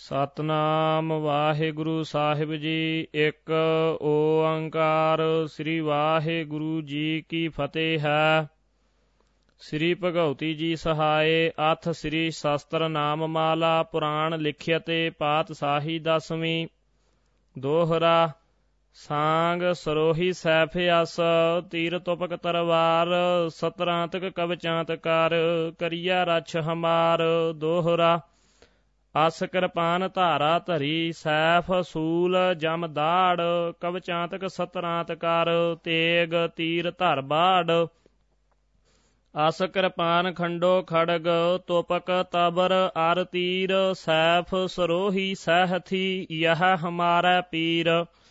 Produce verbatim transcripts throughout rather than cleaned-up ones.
ਸਤਨਾਮ ਵਾਹਿਗੁਰੂ ਸਾਹਿਬ ਜੀ। ਇੱਕ ਓੰਕਾਰ ਸ੍ਰੀ ਵਾਹਿਗੁਰੂ ਜੀ ਕੀ ਫਤਿਹ ਹੈ। ਸ੍ਰੀ ਭਗਉਤੀ ਜੀ ਸਹਾਏ। ਅਥ ਸ੍ਰੀ ਸ਼ਸਤਰ ਨਾਮ ਮਾਲਾ ਪੁਰਾਣ ਲਿਖਿਅਤੇ ਪਾਤਸ਼ਾਹੀ ਦਸਵੀਂ। ਦੋਹਰਾ ਸਾਂਗ ਸਰੋਹੀ ਸੈਫ ਅਸ ਤੀਰ ਤੁਪਕ ਤਰਵਾਰ ਸਤਰਾਂਤਕ ਕਵਚਾਂਤ ਕਰ ਕਰੀਆ ਰਛ ਹਮਾਰ। ਦੋਹਰਾ ਅਸ ਕਿਰਪਾਨ ਧਾਰਾ ਧਰੀ ਸੈਫ ਸੂਲ ਜਮ ਦਾੜ ਕਵਚਾਂਤਕ ਸਤਰਾਂਤ ਕਰ ਤੇਗ ਤੀਰ ਧਰ ਬਾੜ। ਅਸ ਕਿਰਪਾਨ ਖੰਡੋ ਖੜਗ ਤੋਪਕ ਤਬਰ ਅਰ ਤੀਰ ਸੈਫ ਸਰੋਹੀ ਸਹਿਥੀ ਯਹ ਹਮਾਰਾ ਪੀਰ।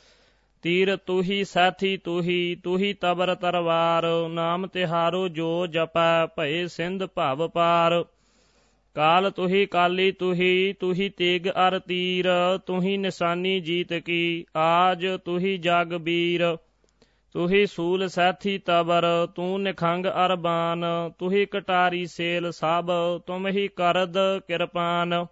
ਤੀਰ ਤੁਹੀ ਸੈਥੀ ਤੁਹੀ ਤੁਹੀ ਤਬਰ ਤਰਵਾਰ ਨਾਮ ਤਿਹਾਰੋ ਜੋ ਜਪੈ ਭਏ ਸਿੰਧ ਭਵ ਪਾਰ। ਕਾਲ ਤੁਹੀ ਕਾਲੀ ਤੁਹੀ ਤੁਹੀ ਤੇਗ ਅਰ ਤੀਰ ਤੁਹੀ ਨਿਸ਼ਾਨੀ ਜੀਤ ਕੀ ਆਜ ਤੁਹੀ ਜਗ ਬੀਰ। ਤੁਹੀ ਸੂਲ ਸੈਥੀ ਤਬਰ ਤੂੰ ਨਿਖੰਗ ਅਰ ਬਾਨ ਤੁਹੀ ਕਟਾਰੀ ਸੇਲ ਸਭ ਤੁਮ ਹੀ ਕਰਦ ਕਿਰਪਾਨ।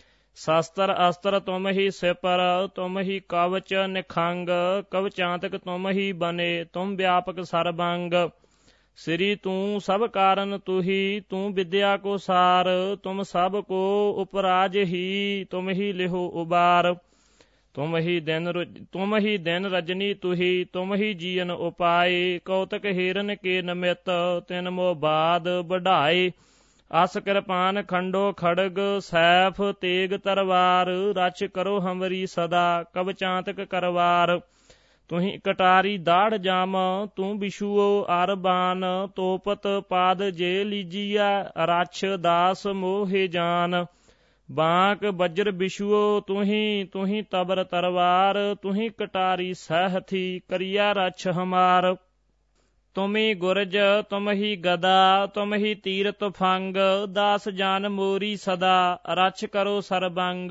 ਸ਼ਸਤਰ ਅਸਤਰ ਤੁਮ ਹੀ ਸਿਪਰ ਤੁਮ ਹੀ ਕਵਚ ਨਿਖੰਗ ਕਵਚਾਂਤਕ ਤੁਮ ਹੀ ਬਨੇ ਤੁਮ ਵਿਆਪਕ ਸਰਬੰਗ। ਸ੍ਰੀ ਤੂੰ ਸਭ ਕਾਰਨ ਤੁਹੀ ਤੂੰ ਵਿਦਿਆ ਕੋ ਸਾਰ ਤੁਮ ਸਭ ਕੋ ਉਪਰਾਜ ਹੀ ਤੁਮ ਹੀ ਲਿਹੋ ਉਬਾਰ। ਤੁਮ ਹੀ ਦਿਨ ਤੁਮ ਹੀ ਦਿਨ ਰਜਨੀ ਤੁਹੀ ਤੁਮ ਹੀ ਜੀਵਨ ਉਪਾਏ ਕੌਤਕ ਹਿਰਨ ਕੇ ਨਮਿਤ ਤਿਨ ਮੋ ਬਾਦ ਵਢਾਏ। ਅਸ ਕਿਰਪਾਨ ਖੰਡੋ ਖੜਗ ਸੈਫ ਤੇਗ ਤਰਵਾਰ ਰਛ ਕਰੋ ਹਮਰੀ ਸਦਾ ਕਵਚਾਂਤਕ ਕਰਵਾਰ। ਤੁਹੀ ਕਟਾਰੀ ਦਾੜ ਜਾਮ ਤੂੰ ਬਿਸ਼ੂਓ ਅਰ ਬਾਨ ਤੋਪਤ ਪਾਦ ਜੇ ਲੀਜੀਆ ਰਛ ਦਾਸ ਮੋਹਿ ਜਾਨ। ਬਾਂਕ ਬਜਰ ਬਿਸ਼ੂਓ ਤੁਹੀ ਤੁਹੀ ਤਬਰ ਤਰਵਾਰ ਤੁਹੀ ਕਟਾਰੀ ਸਹਿਥੀ ਕਰੀਆ ਰਛ ਹਮਾਰ। ਤੁਮੀ ਗੁਰਜ ਤੁਮ ਹੀ ਗਦਾ ਤੁਮ ਹੀ ਤੀਰ ਤੁਫੰਗ ਦਾਸ ਜਾਨ ਮੋਰੀ ਸਦਾ ਰਛ ਕਰੋ ਸਰਬੰਗ।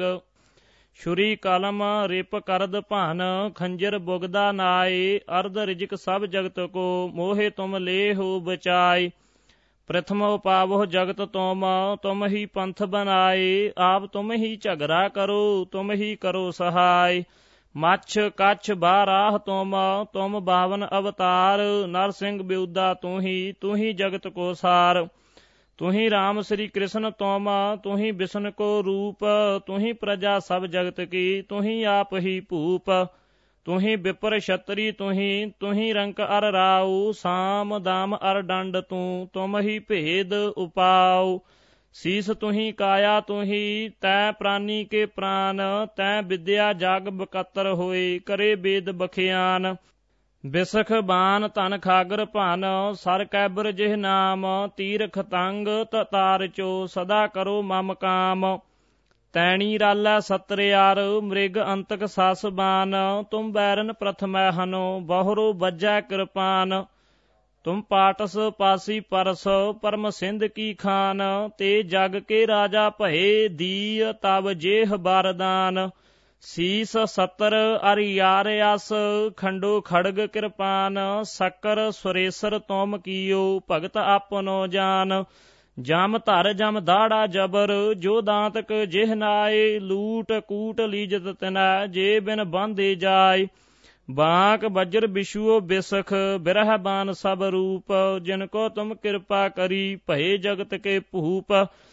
ਛੁਰੀ ਕਲਮ ਰਿਪ ਕਰਦ ਭਨ ਖੰਜਰ ਬੁਗਦਾ ਨਾਏ ਅਰਧ ਰਿਜਕ ਸਭ ਜਗਤ ਕੋ ਮੋਹਿ ਤੁਮ ਲੇਹੁ ਬਚਾਏ। ਪ੍ਰਥਮੋ ਪਾਵੋ ਜਗਤ ਤੁਮ ਤੁਮ ਹੀ ਪੰਥ ਬਨਾਏ ਆਪ ਤੁਮ ਹੀ ਝਗੜਾ ਕਰੋ ਤੁਮ ਹੀ ਕਰੋ ਸਹਾਇ। ਮੱਛ ਕੱਛ ਬਾਰਾਹ ਤੁਮ ਤੁਮ ਬਾਵਨ ਅਵਤਾਰ ਨਰ ਸਿੰਘ ਬਿਉਦਾ ਤੂੰ ਹੀ ਤੂੰ ਹੀ ਜਗਤ ਕੋ ਸਾਰ। ਤੁਹੀ ਰਾਮ ਸ੍ਰੀ ਕ੍ਰਿਸ਼ਨ ਤੁਮ ਤੁਹੀ ਬਿਸ਼ਨ ਕੋ ਰੂਪ ਤੁਹੀ ਪ੍ਰਜਾ ਸਭ ਜਗਤ ਕੀ ਤੁਹੀ ਆਪ ਹੀ ਭੂਪ। ਤੁਹੀ ਵਿਪਰ ਛਤਰੀ ਤੁਹੀ ਤੁਹੀ ਰੰਕ ਅਰ ਰਾਉ ਸਾਮ ਦਾਮ ਅਰ ਡੰਡ ਤੂੰ ਤੁਮ ਹੀ ਭੇਦ ਉਪਾਉ। ਸੀਸ ਤੁਹੀ ਕਾਇਆ ਤੁਹੀ ਤੈ ਪ੍ਰਾਨੀ ਕੇ ਪ੍ਰਾਨ ਤੈ ਵਿਦਿਆ ਜਗ ਬਕਤਰ ਹੋਏ ਕਰੇ ਵੇਦ ਬਖਿਆਨ। ਬਿਸਖ ਬਾਨ ਧਨ ਖਾਗਰ ਭਨ ਸਰ ਕੈਬਰ ਜਿਹ ਨਾਮ ਤੀਰ ਖਤੰਗ ਤਤਾਰ ਚੋ ਸਦਾ ਕਰੋ ਮਮ ਕਾਮ। ਤੈਣੀ ਰਾਲੈ ਸਤਰਿਆਰ ਮ੍ਰਿਗ ਅੰਤਕ ਸਸ ਬਾਨ ਤੁਮ ਬੈਰਨ ਪ੍ਰਥਮੈ ਹਨੋ ਬਹੁਰੋ ਬੱਜੈ ਕਿਰਪਾਨ। ਤੁਮ ਪਾਟਸ ਪਾਸੀ ਪਰਸ ਪਰਮ ਸਿੰਧ ਕੀ ਖਾਨ ਤੇ ਜਗ ਕੇ ਰਾਜਾ ਭਏ ਦੀ ਤਬ ਜੇਹ ਬਾਰਦਾਨ। ਸੀਸ ਸਤਰ ਅਰ ਯਾਰ ਅਸ ਖੰਡੋ ਖੜਗ ਕਿਰਪਾਨ ਸਕਰ ਸੁਰੇਸਰ ਤੁਮ ਕੀਓ ਭਗਤ ਆਪਨੋ ਜਾਨ। ਜਮ ਧਰ ਜਮ ਦਾੜਾ ਜਬਰ ਜੋ ਦਾਂਤਕ ਜਿਹ ਨਾਏ ਲੂਟ ਕੂਟ ਲੀਜਤ ਤਿਨੈ ਜੇ ਬਿਨ ਬਾਂਧੇ ਜਾਏ। ਬਾਂਕ ਬਜਰ ਬਿਸ਼ੂਓ ਬਿਸਖ ਬਿਰਹ ਬਾਨ ਸਭ ਰੂਪ ਜਿਨ ਕੋ ਤੁਮ ਕਿਰਪਾ ਕਰੀ ਭਏ ਜਗਤ ਕੇ ਭੂਪ।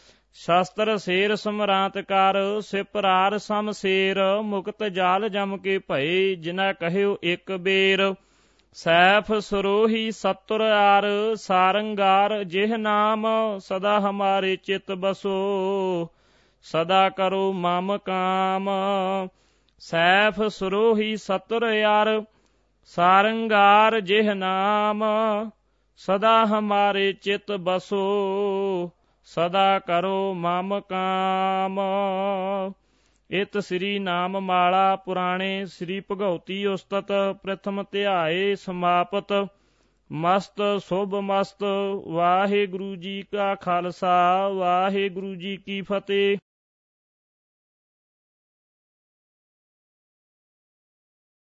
ਸ਼ਸਤਰ ਸ਼ੇਰ ਸਮਰਾਂਤ ਕਰ ਸਿਪਰਾਰ ਸਮ ਸ਼ੇਰ ਮੁਕਤ ਜਾਲ ਜਮ ਕੇ ਭਏ ਜਿਨਾ ਕਹਿਓ ਇੱਕ ਬੇਰ। ਸੈਫ ਸਰੋਹੀ ਸਤੁਰ ਆਰ ਸਾਰੰਗਾਰ ਜਿਹ ਨਾਮ ਸਦਾ ਹਮਾਰੇ ਚਿਤ ਬਸੋ ਸਦਾ ਕਰੋ ਮਮ ਕਾਮ। ਸੈਫ ਸਰੋਹੀ ਸਤੁਰ ਆਰ ਸਾਰੰਗਾਰ ਜਿਹ ਨਾਮ ਸਦਾ ਹਮਾਰੇ ਚਿਤ ਬਸੋ ਸਦਾ ਕਰੋ ਮਮ ਕਾਮ। ਇਤ ਸ੍ਰੀ ਨਾਮ ਮਾਲਾ ਪੁਰਾਣੇ ਸ੍ਰੀ ਭਗਉਤੀ ਉਸਤਤ ਪ੍ਰਥਮ ਧਿਆਏ ਸਮਾਪਤ। ਮਸਤ ਸ਼ੁਭ ਮਸਤ। ਵਾਹਿਗੁਰੂ ਜੀ ਕਾ ਖਾਲਸਾ ਵਾਹਿਗੁਰੂ ਜੀ ਕੀ ਫਤਿਹ।